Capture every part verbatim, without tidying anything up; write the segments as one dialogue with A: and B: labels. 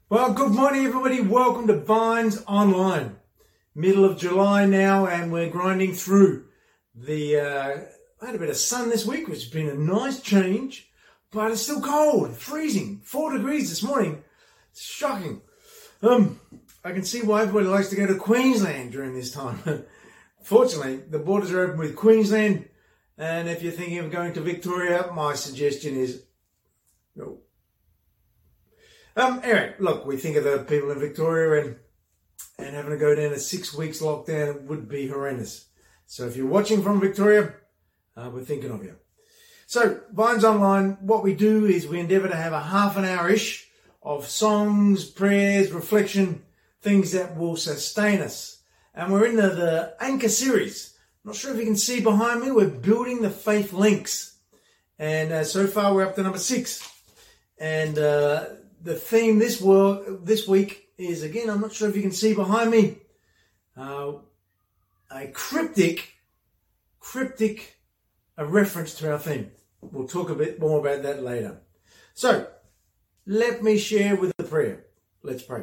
A: Well, good morning, everybody. Welcome to Vines Online. Middle of July now, and we're grinding through. The uh, I had a bit of sun this week, which has been a nice change, but it's still cold, freezing, four degrees this morning. It's shocking. Um, I can see why everybody likes to go to Queensland during this time. Fortunately, the borders are open with Queensland, and if you're thinking of going to Victoria, my suggestion is no. Um, anyway, look, we think of the people in Victoria and, and having to go down to six weeks lockdown would be horrendous. So if you're watching from Victoria, uh, we're thinking of you. So, Vines Online, what we do is we endeavour to have a half an hour-ish of songs, prayers, reflection, things that will sustain us. And we're in the, the Anchor series. I'm not sure if you can see behind me, we're building the faith links. And uh, so far we're up to number six. And uh, the theme this world, this week is, again, I'm not sure if you can see behind me, uh, a cryptic, cryptic, a reference to our theme. We'll talk a bit more about that later. So, let me share with the prayer. Let's pray.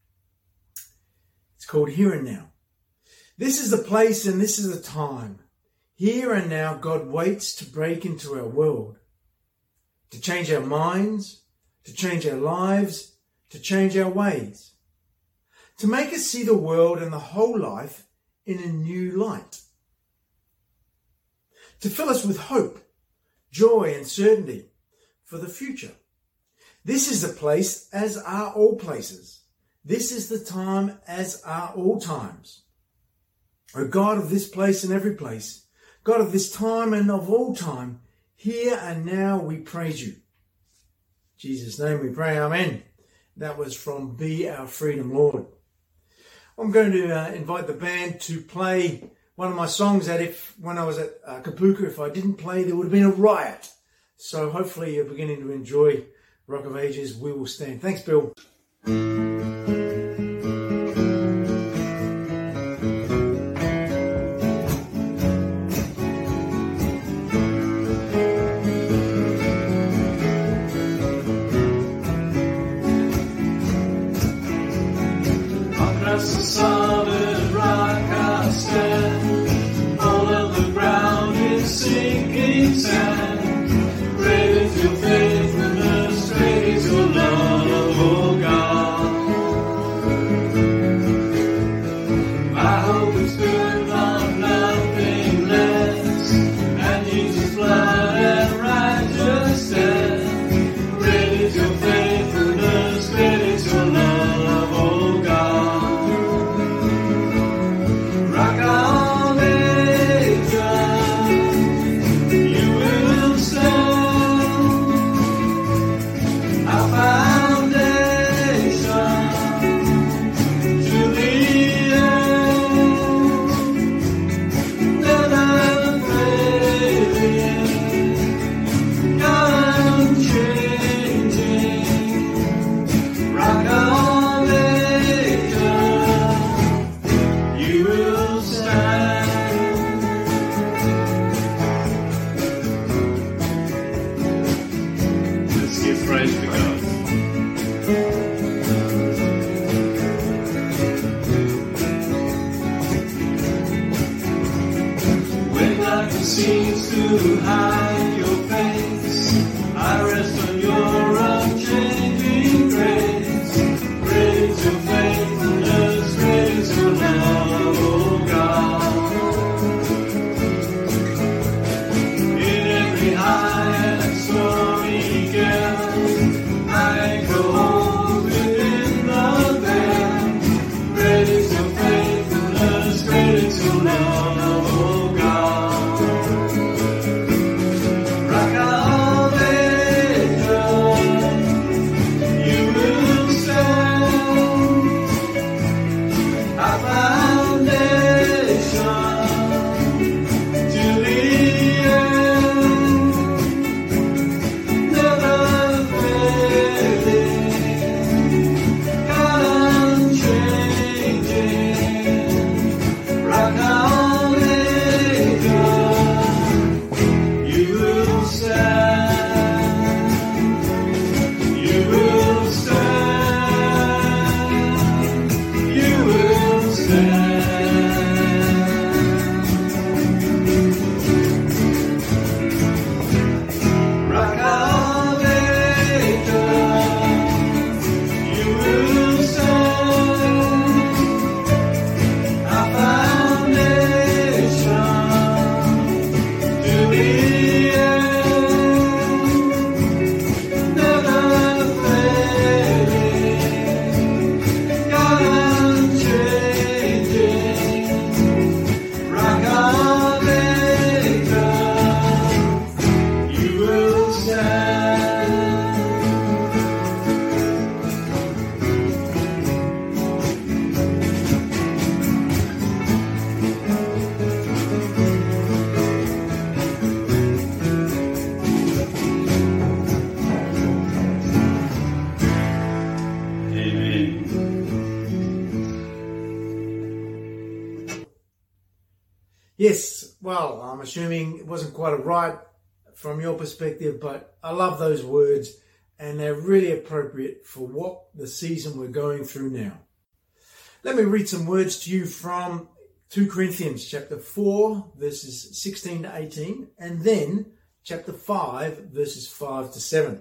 A: It's called Here and Now. This is the place and this is the time. Here and now, God waits to break into our world, to change our minds, to change our lives, to change our ways, to make us see the world and the whole life in a new light, to fill us with hope, joy and certainty for the future. This is the place, as are all places. This is the time, as are all times. O God of this place and every place, God of this time and of all time, here and now we praise you. In Jesus' name we pray, amen. That was from Be Our Freedom, Lord. I'm going to uh, invite the band to play one of my songs that if, when I was at uh, Kapuka, if I didn't play, there would have been a riot. So hopefully you're beginning to enjoy Rock of Ages, We Will Stand. Thanks, Bill.
B: Seems to hide your face, I rest on your unchanging grace. Great is your faithfulness, great is your love, oh God. In every high and stormy gale, I go home within the veil. Great is your faithfulness, great is your love, oh God.
C: You will stand.
A: Yes, well, I'm assuming it wasn't quite a right from your perspective, but I love those words and they're really appropriate for what the season we're going through now. Let me read some words to you from Second Corinthians chapter four, verses sixteen to eighteen, and then chapter five, verses five to seven.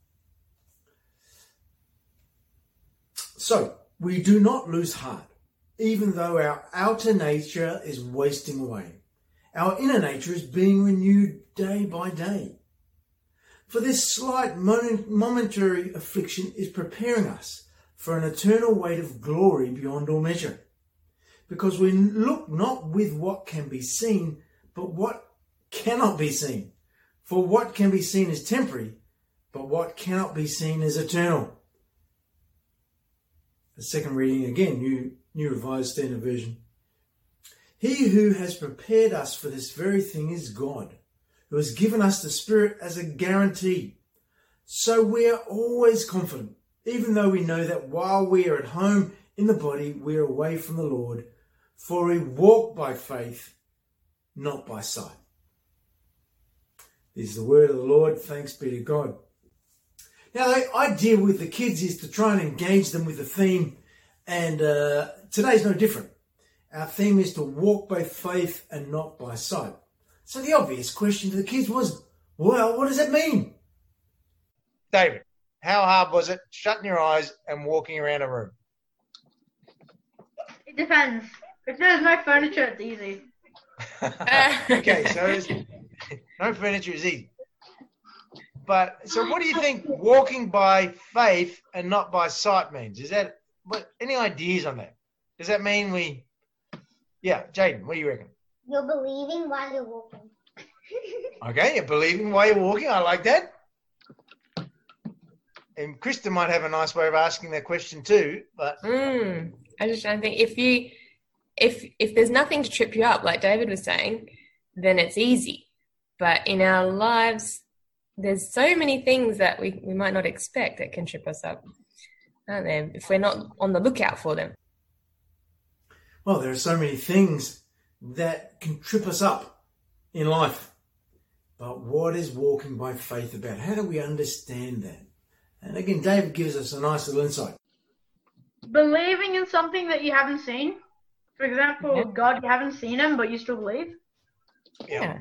A: So, we do not lose heart, even though our outer nature is wasting away. Our inner nature is being renewed day by day. For this slight momentary affliction is preparing us for an eternal weight of glory beyond all measure. Because we look not with what can be seen, but what cannot be seen. For what can be seen is temporary, but what cannot be seen is eternal. The second reading again, New, New Revised Standard Version. He who has prepared us for this very thing is God, who has given us the Spirit as a guarantee. So we are always confident, even though we know that while we are at home in the body, we are away from the Lord, for we walk by faith, not by sight. This is the word of the Lord. Thanks be to God. Now, the idea with the kids is to try and engage them with the theme, and uh, today's no different. Our theme is to walk by faith and not by sight. So the obvious question to the kids was, well, what does that mean?
C: David, how hard was it shutting your eyes and walking around a room?
D: It depends. If there's no furniture, it's easy.
C: Okay, so it's, no furniture is easy. But so what do you think walking by faith and not by sight means? Is that what? Any ideas on that? Does that mean we... Yeah, Jaden, what do you reckon?
E: You're believing while you're walking.
C: Okay, you're believing while you're walking. I like that. And Krista might have a nice way of asking that question too. But
F: mm, I just trying to think if you, if if there's nothing to trip you up, like David was saying, then it's easy. But in our lives, there's so many things that we, we might not expect that can trip us up, aren't there? If we're not on the lookout for them.
A: Well, there are so many things that can trip us up in life. But what is walking by faith about? How do we understand that? And again, David gives us a nice little insight.
D: Believing in something that you haven't seen. For example,
F: Yeah.
D: God, you haven't seen him, but you still believe.
F: Yeah.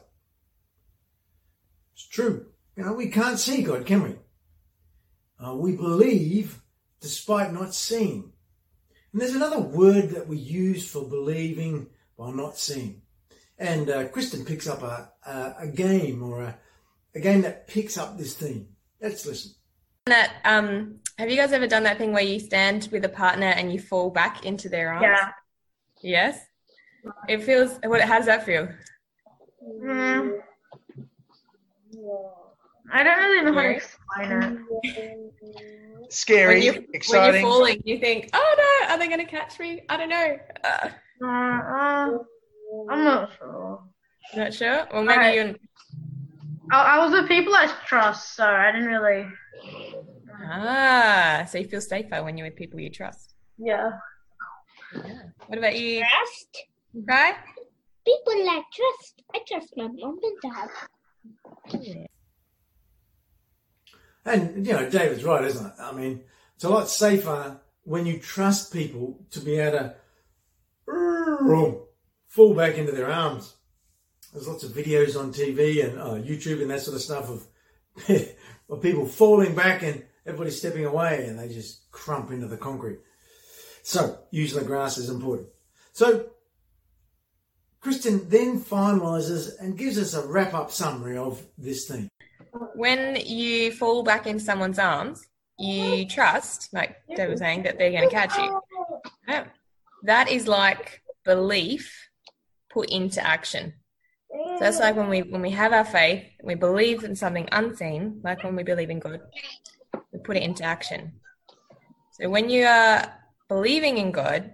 A: It's true. You know, we can't see God, can we? Uh, we believe despite not seeing. And there's another word that we use for believing while not seeing. And uh, Kristen picks up a, a, a game or a, a game that picks up this theme. Let's listen.
F: That um, have you guys ever done that thing where you stand with a partner and you fall back into their arms?
D: Yeah.
F: Yes. It feels. What? How does that feel?
D: Mm. I don't really know how to explain it.
C: scary,
F: When, you,
C: exciting.
F: when you're falling, you think, "Oh no, are they going to catch me?" I don't know. Uh,
D: Uh, uh, I'm not sure.
F: not sure. Or maybe
D: Alright.
F: you.
D: I, I was with people I trust, so I didn't really.
F: Ah, so you feel safer when you're with people you trust.
D: Yeah.
F: What about you?
E: Trust?
F: Right?
E: People like trust. I trust my mom and dad.
A: And, you know, David's right, isn't it? I mean, it's a lot safer when you trust people to be able to fall back into their arms. There's lots of videos on T V and uh, YouTube and that sort of stuff of, of people falling back and everybody stepping away and they just crump into the concrete. So, using the grass is important. So, Kristen then finalises and gives us a wrap-up summary of this theme.
F: When you fall back into someone's arms, you trust, like Dave was saying, that they're going to catch you. Yeah. That is like belief put into action. So that's like when we when we have our faith, we believe in something unseen, like when we believe in God, we put it into action. So when you are believing in God,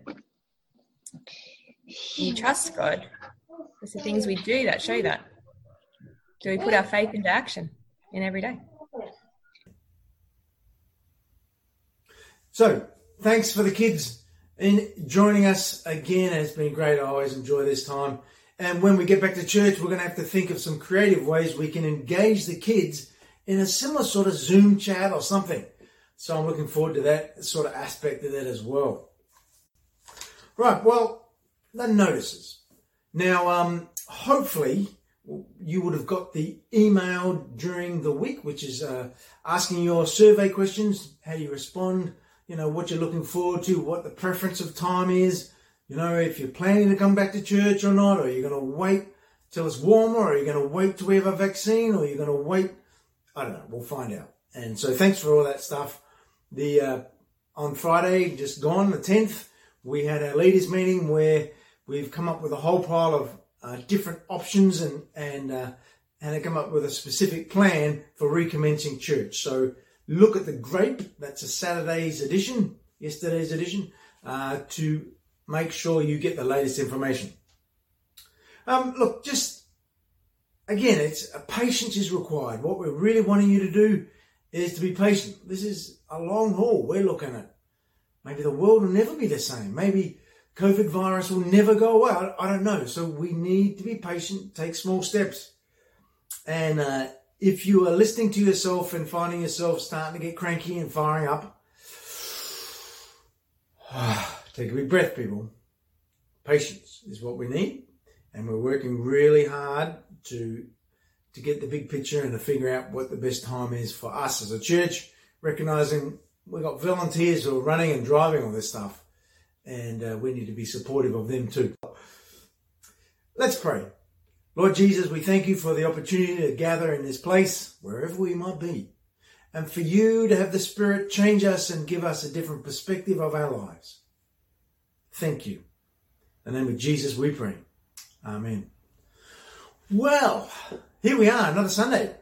F: you trust God. It's the things we do that show that. So we put our faith into action in every day.
A: So, thanks for the kids in joining us again. It's been great. I always enjoy this time. And when we get back to church, we're going to have to think of some creative ways we can engage the kids in a similar sort of Zoom chat or something. So I'm looking forward to that sort of aspect of that as well. Right, well, the notices. Now, um, hopefully you would have got the email during the week, which is uh, asking your survey questions, how you respond, you know, what you're looking forward to, what the preference of time is, you know, if you're planning to come back to church or not, or you're going to wait till it's warmer, or you're going to wait till we have a vaccine, or you're going to wait, I don't know, we'll find out. And so thanks for all that stuff. The uh, on Friday, just gone, the tenth, we had our leaders meeting where we've come up with a whole pile of uh, different options and and uh, and come up with a specific plan for recommencing church. So look at the Grape, that's a Saturday's edition, yesterday's edition, uh, to make sure you get the latest information. Um, look, just again, it's uh, patience is required. What we're really wanting you to do is to be patient. This is a long haul we're looking at. Maybe the world will never be the same. Maybe COVID virus will never go away. I, I don't know. So we need to be patient, take small steps. And uh, if you are listening to yourself and finding yourself starting to get cranky and firing up, take a big breath, people. Patience is what we need. And we're working really hard to to get the big picture and to figure out what the best time is for us as a church, recognizing we've got volunteers who are running and driving all this stuff, and uh, we need to be supportive of them too. Let's pray. Lord Jesus, we thank you for the opportunity to gather in this place, wherever we might be, and for you to have the Spirit change us and give us a different perspective of our lives. Thank you. In the name of Jesus we pray. Amen. Well, here we are, another Sunday.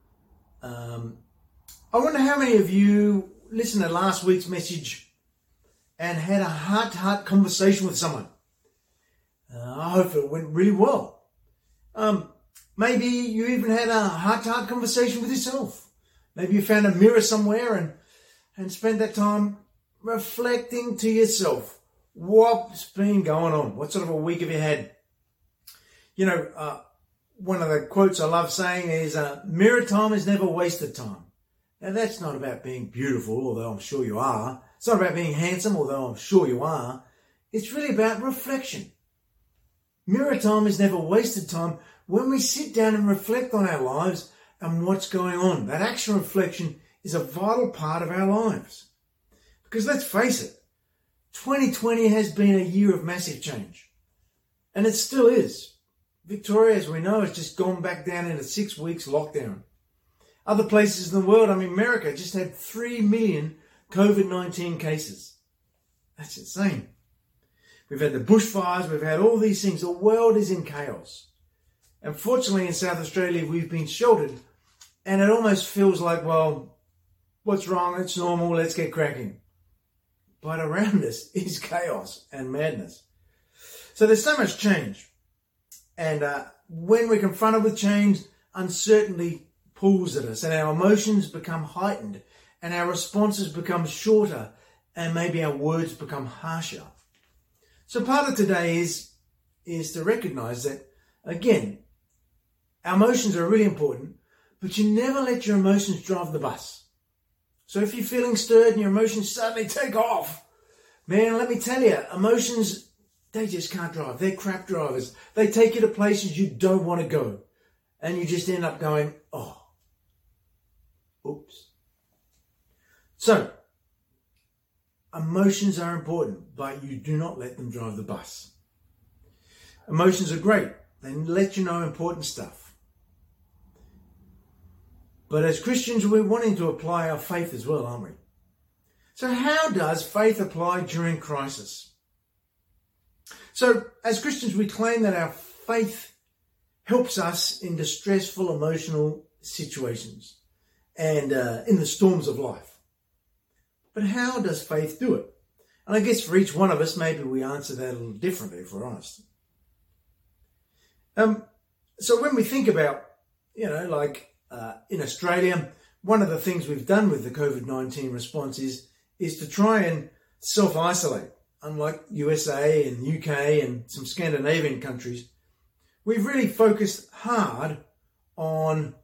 A: Um, I wonder how many of you listened to last week's message and had a heart-to-heart conversation with someone. Uh, I hope it went really well. Um, maybe you even had a heart-to-heart conversation with yourself. Maybe you found a mirror somewhere and, and spent that time reflecting to yourself. What's been going on? What sort of a week have you had? You know, uh, one of the quotes I love saying is, uh, mirror time is never wasted time. Now, that's not about being beautiful, although I'm sure you are. It's not about being handsome, although I'm sure you are. It's really about reflection. Mirror time is never wasted time when we sit down and reflect on our lives and what's going on. That action reflection is a vital part of our lives. Because let's face it, twenty twenty has been a year of massive change. And it still is. Victoria, as we know, has just gone back down into six weeks lockdown. Other places in the world, I mean, America just had three million COVID nineteen cases. That's insane. We've had the bushfires, we've had all these things. The world is in chaos. And fortunately in South Australia, we've been sheltered. And it almost feels like, well, what's wrong? It's normal. Let's get cracking. But around us is chaos and madness. So there's so much change. And uh, when we're confronted with change, uncertainty pulls at us and our emotions become heightened and our responses become shorter and maybe our words become harsher. So part of today is, is to recognize that, again, our emotions are really important, but you never let your emotions drive the bus. So if you're feeling stirred and your emotions suddenly take off, man, let me tell you, emotions, they just can't drive. They're crap drivers. They take you to places you don't want to go. And you just end up going, oh, oops. So, emotions are important, but you do not let them drive the bus. Emotions are great. They let you know important stuff. But as Christians, we're wanting to apply our faith as well, aren't we? So how does faith apply during crisis? So as Christians, we claim that our faith helps us in distressful emotional situations and uh, in the storms of life. But how does faith do it? And I guess for each one of us, maybe we answer that a little differently, if we're honest. Um, so when we think about, you know, like uh, in Australia, one of the things we've done with the COVID nineteen response is, is to try and self-isolate. Unlike U S A and U K and some Scandinavian countries, we've really focused hard on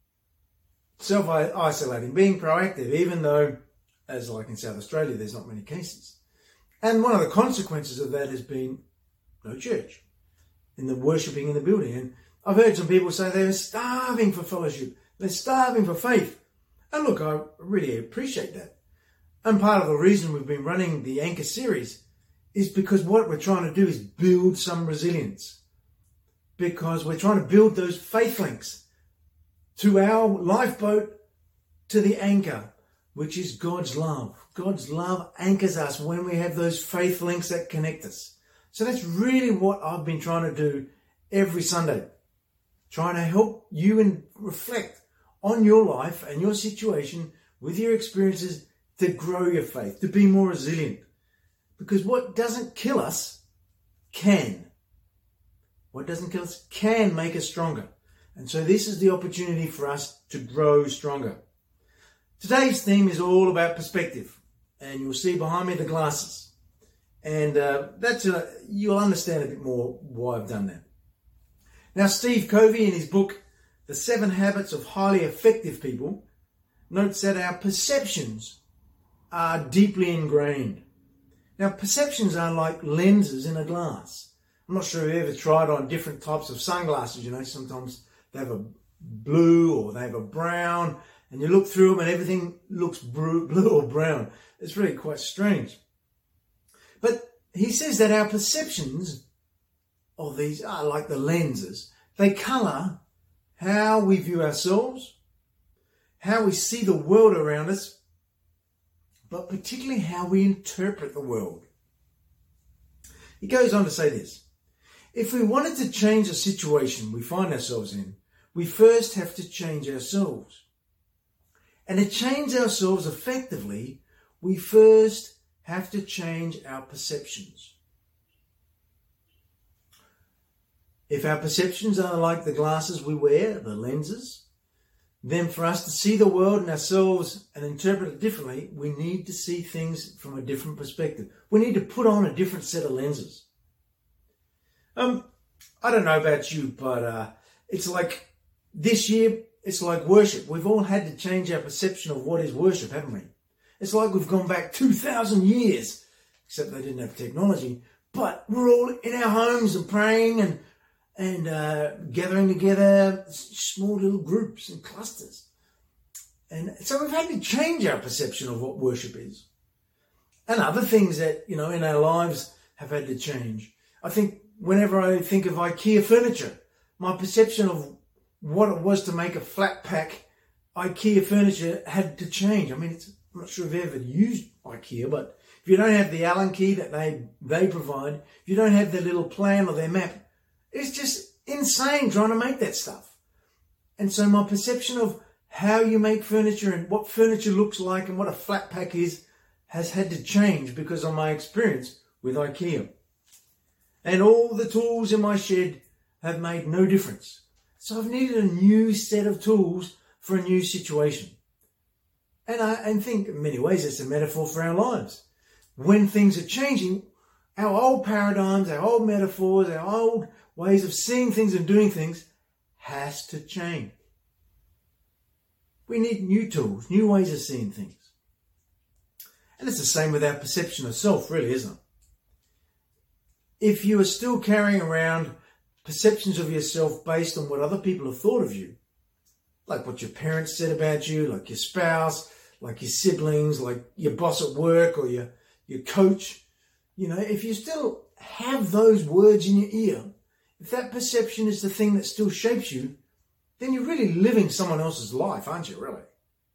A: self-isolating, being proactive, even though, as like in South Australia, there's not many cases. And one of the consequences of that has been no church in the worshipping in the building. And I've heard some people say they're starving for fellowship. They're starving for faith. And look, I really appreciate that. And part of the reason we've been running the Anchor series is because what we're trying to do is build some resilience. Because we're trying to build those faith links to our lifeboat, to the anchor, which is God's love. God's love anchors us when we have those faith links that connect us. So that's really what I've been trying to do every Sunday. Trying to help you and reflect on your life and your situation with your experiences to grow your faith, to be more resilient. Because what doesn't kill us can. What doesn't kill us can make us stronger. And so this is the opportunity for us to grow stronger. Today's theme is all about perspective. And you'll see behind me the glasses. And uh, that's a, you'll understand a bit more why I've done that. Now, Steve Covey, in his book, The Seven Habits of Highly Effective People, notes that our perceptions are deeply ingrained. Now, perceptions are like lenses in a glass. I'm not sure if you've ever tried on different types of sunglasses. You know, sometimes they have a blue or they have a brown, and you look through them and everything looks blue or brown. It's really quite strange. But he says that our perceptions of these are like the lenses. They colour how we view ourselves, how we see the world around us, but particularly how we interpret the world. He goes on to say this. If we wanted to change a situation we find ourselves in, we first have to change ourselves. And to change ourselves effectively, we first have to change our perceptions. If our perceptions are like the glasses we wear, the lenses, then for us to see the world and ourselves and interpret it differently, we need to see things from a different perspective. We need to put on a different set of lenses. Um, I don't know about you, but uh, it's like this year, it's like worship. We've all had to change our perception of what is worship, haven't we? It's like we've gone back two thousand years, except they didn't have technology, but we're all in our homes and praying and and uh, gathering together, small little groups and clusters. And so we've had to change our perception of what worship is. And other things that, you know, in our lives have had to change. I think whenever I think of IKEA furniture, my perception of what it was to make a flat pack IKEA furniture had to change. I mean, it's, I'm not sure if you've ever used IKEA, but if you don't have the Allen key that they, they provide, if you don't have their little plan or their map, it's just insane trying to make that stuff. And so my perception of how you make furniture and what furniture looks like and what a flat pack is has had to change because of my experience with IKEA. And all the tools in my shed have made no difference. So I've needed a new set of tools for a new situation. And I and think in many ways it's a metaphor for our lives. When things are changing, our old paradigms, our old metaphors, our old ways of seeing things and doing things has to change. We need new tools, new ways of seeing things. And it's the same with our perception of self, really, isn't it? If you are still carrying around perceptions of yourself based on what other people have thought of you, like what your parents said about you, like your spouse, like your siblings, like your boss at work or your, your coach, you know, if you still have those words in your ear, if that perception is the thing that still shapes you, then you're really living someone else's life, aren't you, really?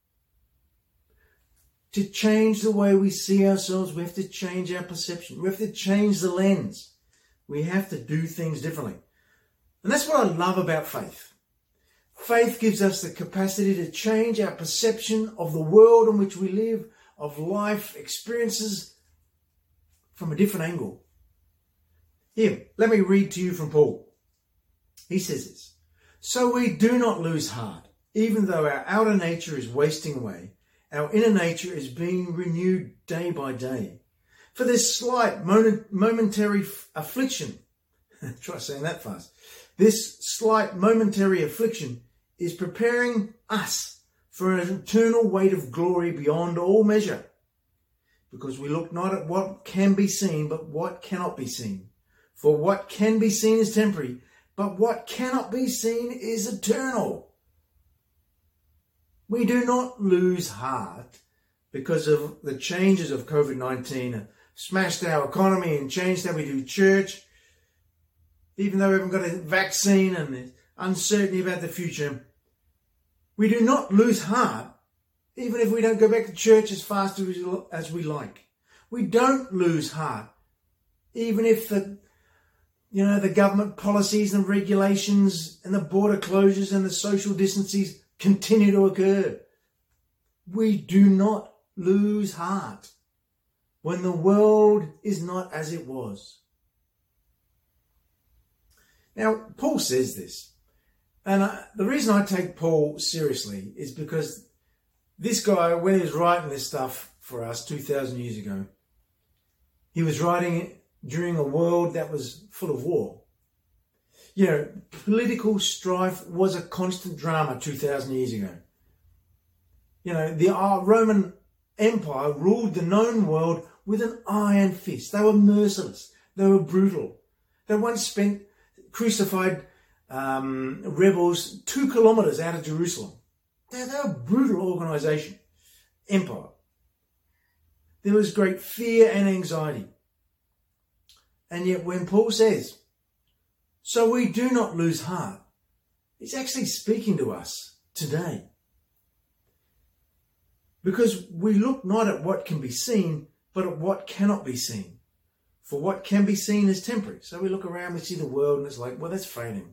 A: To change the way we see ourselves, we have to change our perception. We have to change the lens. We have to do things differently. And that's what I love about faith. Faith gives us the capacity to change our perception of the world in which we live, of life experiences from a different angle. Here, let me read to you from Paul. He says this. So we do not lose heart, even though our outer nature is wasting away. Our inner nature is being renewed day by day. For this slight momentary affliction, try saying that fast, This slight momentary affliction is preparing us for an eternal weight of glory beyond all measure, because we look not at what can be seen, but what cannot be seen. For what can be seen is temporary, but what cannot be seen is eternal. We do not lose heart because of the changes of COVID nineteen, smashed our economy and changed how we do church. Even though we haven't got a vaccine and there's uncertainty about the future, we do not lose heart, even if we don't go back to church as fast as we like. We don't lose heart, even if the, you know, the government policies and regulations and the border closures and the social distances continue to occur. We do not lose heart when the world is not as it was. Now, Paul says this, and I, the reason I take Paul seriously is because this guy, when he was writing this stuff for us two thousand years ago, he was writing it during a world that was full of war. You know, political strife was a constant drama two thousand years ago. You know, the uh, Roman Empire ruled the known world with an iron fist. They were merciless. They were brutal. They once spent crucified um, rebels two kilometers out of Jerusalem. They're, they're a brutal organization, empire. There was great fear and anxiety. And yet when Paul says, so we do not lose heart, he's actually speaking to us today. Because we look not at what can be seen, but at what cannot be seen. For what can be seen is temporary. So we look around, we see the world, and it's like, well, that's fading.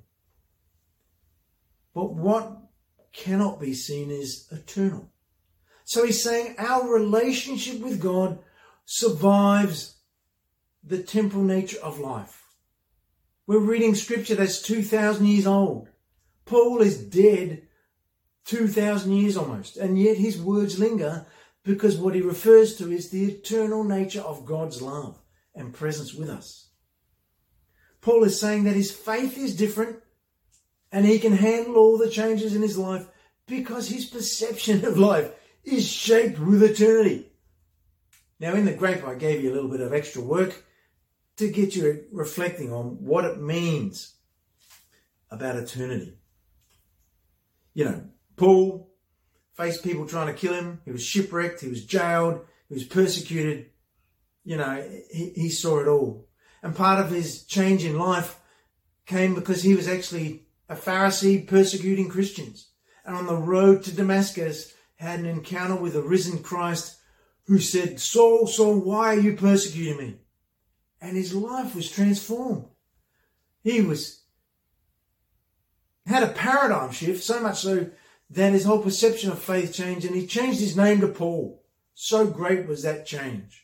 A: But what cannot be seen is eternal. So he's saying our relationship with God survives the temporal nature of life. We're reading scripture that's two thousand years old. Paul is dead two thousand years almost, and yet his words linger because what he refers to is the eternal nature of God's love and presence with us. Paul is saying that his faith is different and he can handle all the changes in his life because his perception of life is shaped with eternity. Now, in the grape, I gave you a little bit of extra work to get you reflecting on what it means about eternity. You know, Paul faced people trying to kill him. He was shipwrecked. He was jailed. He was persecuted. You know, he, he saw it all. And part of his change in life came because he was actually a Pharisee persecuting Christians. And on the road to Damascus, had an encounter with the risen Christ who said, Saul, Saul, why are you persecuting me? And his life was transformed. He was had a paradigm shift, so much so that his whole perception of faith changed, and he changed his name to Paul. So great was that change.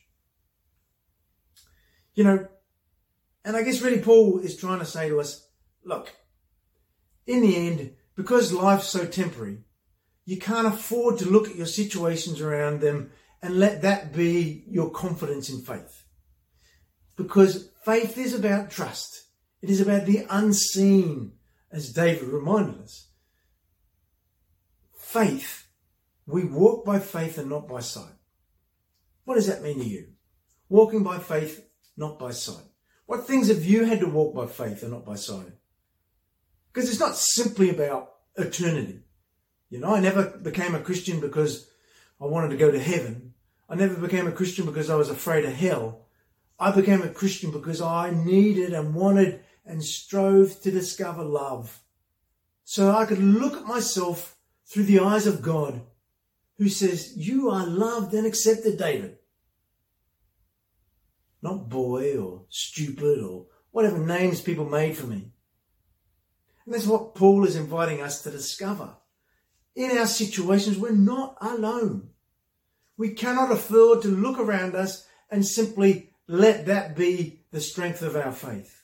A: You know, and I guess really Paul is trying to say to us, look, in the end, because life's so temporary, you can't afford to look at your situations around them and let that be your confidence in faith. Because faith is about trust. It is about the unseen, as David reminded us. Faith, we walk by faith and not by sight. What does that mean to you? Walking by faith, not by sight. What things have you had to walk by faith and not by sight? Because it's not simply about eternity. You know, I never became a Christian because I wanted to go to heaven. I never became a Christian because I was afraid of hell. I became a Christian because I needed and wanted and strove to discover love. So I could look at myself through the eyes of God, who says, you are loved and accepted, David. Not boy or stupid or whatever names people made for me. And that's what Paul is inviting us to discover. In our situations, we're not alone. We cannot afford to look around us and simply let that be the strength of our faith.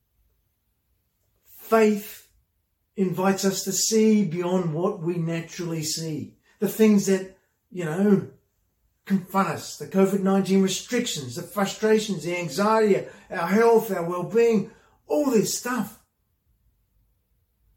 A: Faith invites us to see beyond what we naturally see. The things that, you know, confront us. The COVID nineteen restrictions, the frustrations, the anxiety, our health, our well-being, all this stuff.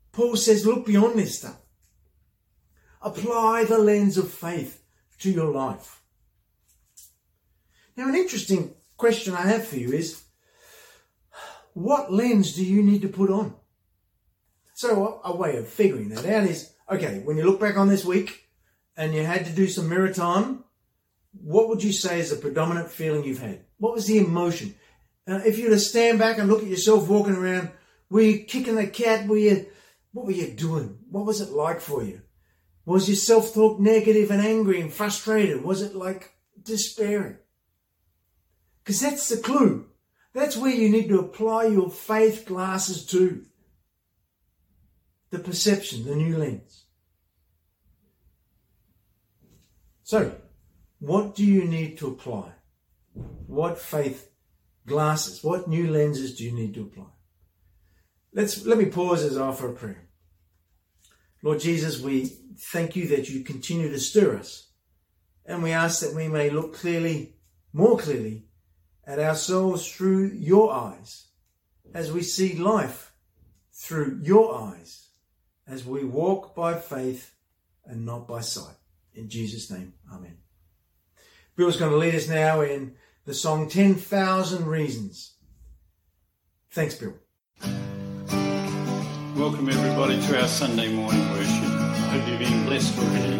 A: Paul says, look beyond this stuff. Apply the lens of faith to your life. Now, an interesting question I have for you is, what lens do you need to put on? So a way of figuring that out is, okay, when you look back on this week and you had to do some mirror time, what would you say is the predominant feeling you've had? What was the emotion? Uh, if you were to stand back and look at yourself walking around, were you kicking the cat? Were you, what were you doing? What was it like for you? Was your self-talk negative and angry and frustrated? Was it like despairing? Because that's the clue. That's where you need to apply your faith glasses to. The perception, the new lens. So, what do you need to apply? What faith glasses, what new lenses do you need to apply? Let's let me pause as I offer a prayer. Lord Jesus, we thank you that you continue to stir us, and we ask that we may look clearly, more clearly, at ourselves through your eyes, as we see life through your eyes, as we walk by faith and not by sight. In Jesus' name, amen. Bill's going to lead us now in the song ten thousand Reasons. Thanks, Bill.
G: Welcome everybody to our Sunday morning worship. I hope you've been blessed already.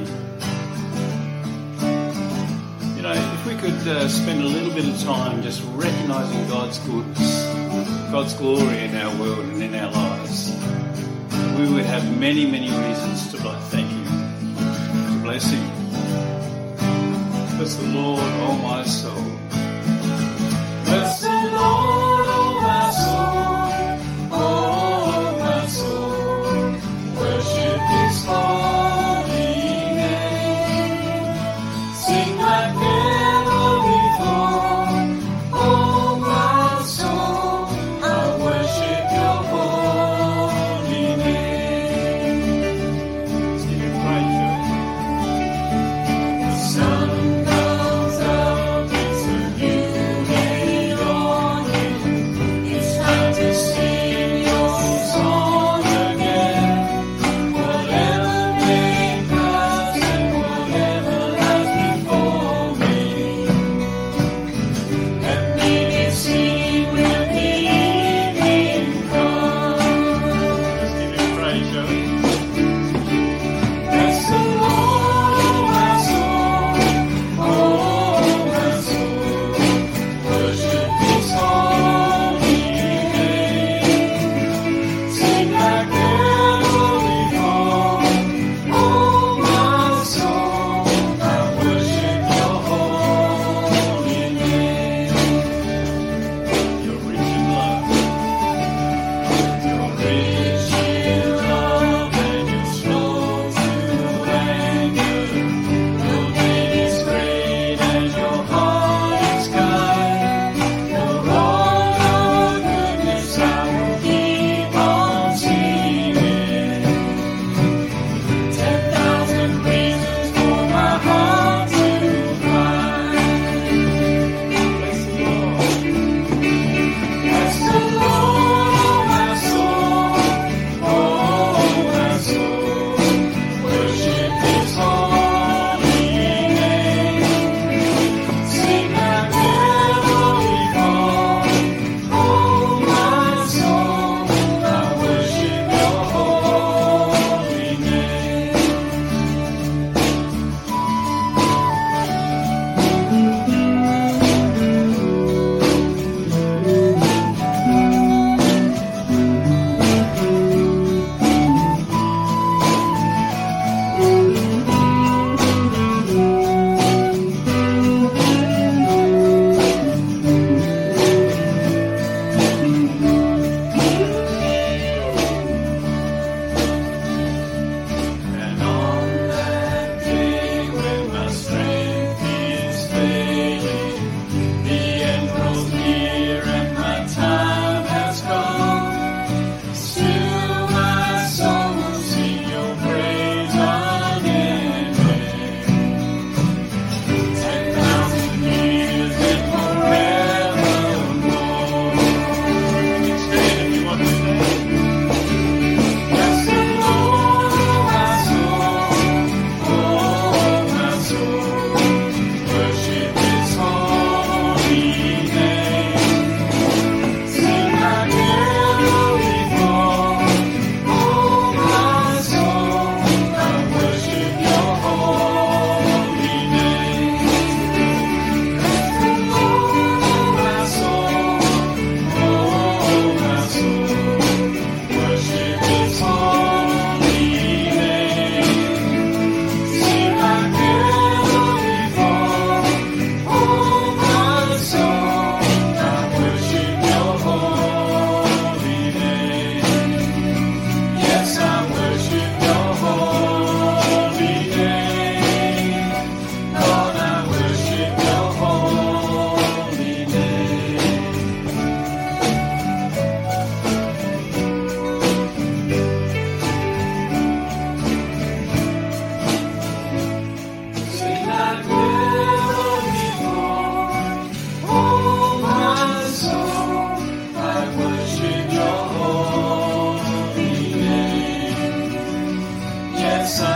G: You know, if we could uh, spend a little bit of time just recognising God's goodness, God's glory in our world and in our lives, we would have many, many reasons to thank Him, to bless Him. Bless the Lord, oh my soul. Bless the Lord, oh my soul, oh my soul. Worship His holy name. Sing like never before, oh my soul. I worship Your holy name. Let's give Him praise. The sun comes out.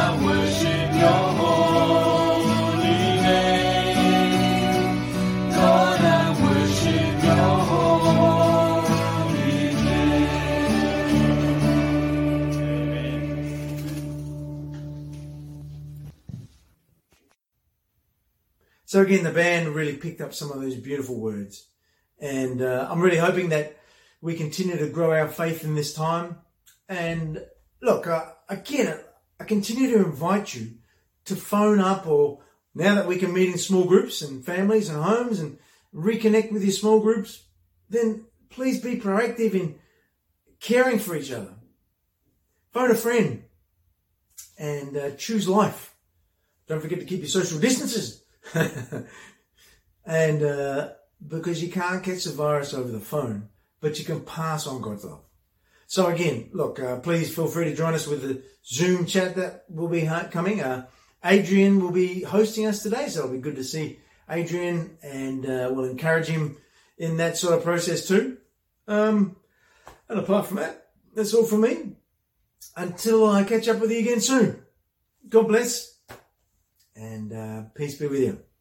B: I worship your holy name. Lord, I worship your holy name.
A: So again, the band really picked up some of those beautiful words. And uh, I'm really hoping that we continue to grow our faith in this time. And look, uh, again, I continue to invite you to phone up, or now that we can meet in small groups and families and homes and reconnect with your small groups, then please be proactive in caring for each other. Phone a friend and uh, choose life. Don't forget to keep your social distances. and uh, because you can't catch the virus over the phone, but you can pass on God's love. So again, look, uh, please feel free to join us with the Zoom chat that will be coming. Uh, Adrian will be hosting us today, so it'll be good to see Adrian, and uh, we'll encourage him in that sort of process too. Um, and apart from that, that's all from me. Until I catch up with you again soon. God bless, and uh, peace be with you.